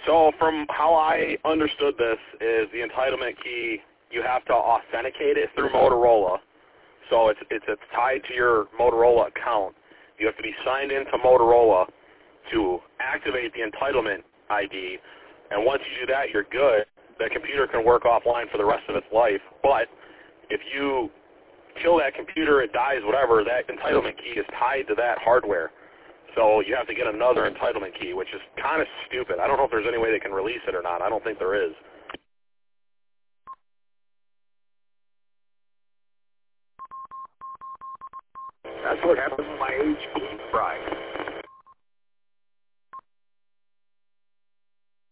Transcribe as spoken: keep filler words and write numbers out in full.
So from how I understood this is the entitlement key, you have to authenticate it through Motorola. So it's, it's, it's tied to your Motorola account. You have to be signed into Motorola to activate the entitlement I D. And once you do that, you're good. That computer can work offline for the rest of its life. But if you kill that computer, it dies, whatever, that entitlement key is tied to that hardware. So you have to get another entitlement key, which is kind of stupid. I don't know if there's any way they can release it or not. I don't think there is. That's what happens when my H P fries.